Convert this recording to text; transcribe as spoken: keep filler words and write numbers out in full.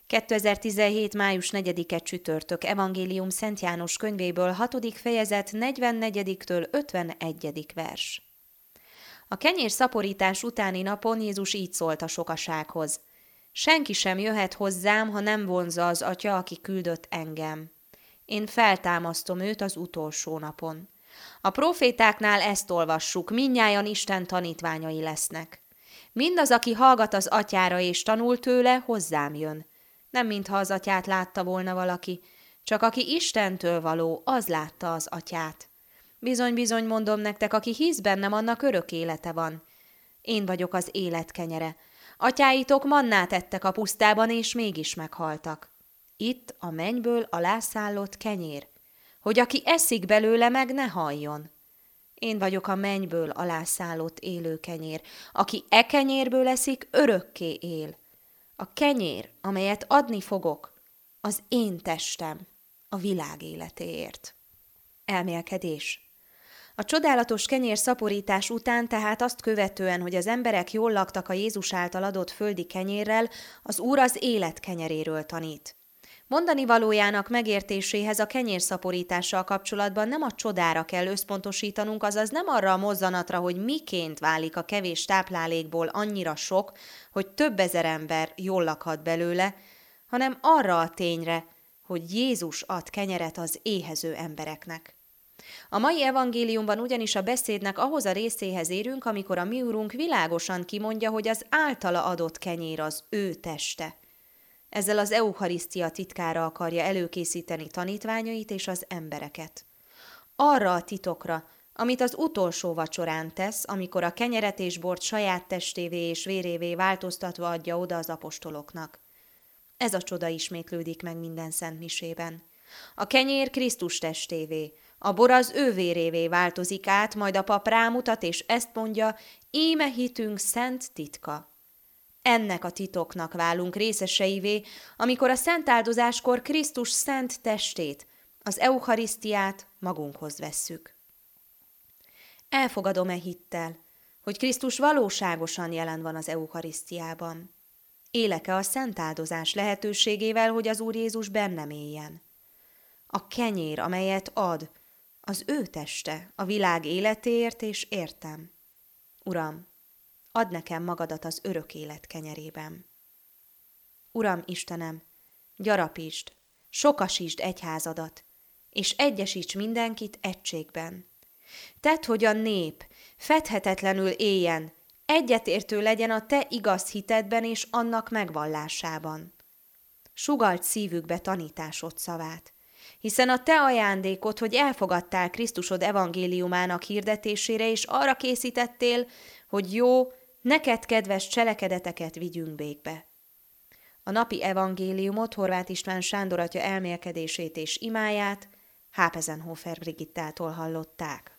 kétezer-tizenhét. május negyedike csütörtök Evangélium Szent János könyvéből hatodik fejezet negyvennegyedik-től ötvenegyedik vers. A kenyér szaporítás utáni napon Jézus így szólt a sokasághoz. Senki sem jöhet hozzám, ha nem vonzza az Atya, aki küldött engem. Én feltámasztom őt az utolsó napon. A prófétáknál ezt olvassuk, mindnyájan Isten tanítványai lesznek. Mindaz, aki hallgat az Atyára és tanul tőle, hozzám jön. Nem mintha az Atyát látta volna valaki, csak aki Istentől való, az látta az Atyát. Bizony-bizony mondom nektek, aki hisz bennem, annak örök élete van. Én vagyok az élet kenyere. Atyáitok mannát ettek a pusztában, és mégis meghaltak. Itt a mennyből alászállott kenyér, hogy aki eszik belőle, meg ne halljon. Én vagyok a mennyből alászállott élő kenyér. Aki e kenyérből eszik, örökké él. A kenyér, amelyet adni fogok, az én testem a világ életéért. Elmélkedés. A csodálatos kenyér szaporítás után, tehát azt követően, hogy az emberek jól laktak a Jézus által adott földi kenyérrel, az Úr az élet kenyeréről tanít. Mondani valójának megértéséhez a kenyérszaporítással kapcsolatban nem a csodára kell összpontosítanunk, azaz nem arra a mozzanatra, hogy miként válik a kevés táplálékból annyira sok, hogy több ezer ember jól lakhat belőle, hanem arra a tényre, hogy Jézus ad kenyeret az éhező embereknek. A mai evangéliumban ugyanis a beszédnek ahhoz a részéhez érünk, amikor a mi Urunk világosan kimondja, hogy az általa adott kenyér az ő teste. Ezzel az eucharisztia titkára akarja előkészíteni tanítványait és az embereket. Arra a titokra, amit az utolsó vacsorán tesz, amikor a kenyeret és bort saját testévé és vérévé változtatva adja oda az apostoloknak. Ez a csoda ismétlődik meg minden szent misében. A kenyér Krisztus testévé, a bor az ő vérévé változik át, majd a pap rámutat, és ezt mondja, íme hitünk szent titka. Ennek a titoknak válunk részeseivé, amikor a szentáldozáskor Krisztus szent testét, az eucharisztiát magunkhoz vesszük. Elfogadom-e hittel, hogy Krisztus valóságosan jelen van az eucharisztiában? Élek-e a szentáldozás lehetőségével, hogy az Úr Jézus bennem éljen? A kenyér, amelyet ad, az ő teste, a világ életéért és értem. Uram, add nekem magadat az örök élet kenyerében. Uram Istenem, gyarapítsd, sokasítsd egyházadat, és egyesíts mindenkit egységben. Tedd, hogy a nép fedhetetlenül éljen, egyetértő legyen a te igaz hitedben és annak megvallásában. Sugald szívükbe tanításod szavát, hiszen a te ajándékod, hogy elfogadtál Krisztusod evangéliumának hirdetésére, és arra készítettél, hogy jó, neked kedves cselekedeteket vigyünk végbe. A napi evangéliumot Horváth István Sándor atya elmélkedését és imáját Hápezenhofer Brigittától hallották.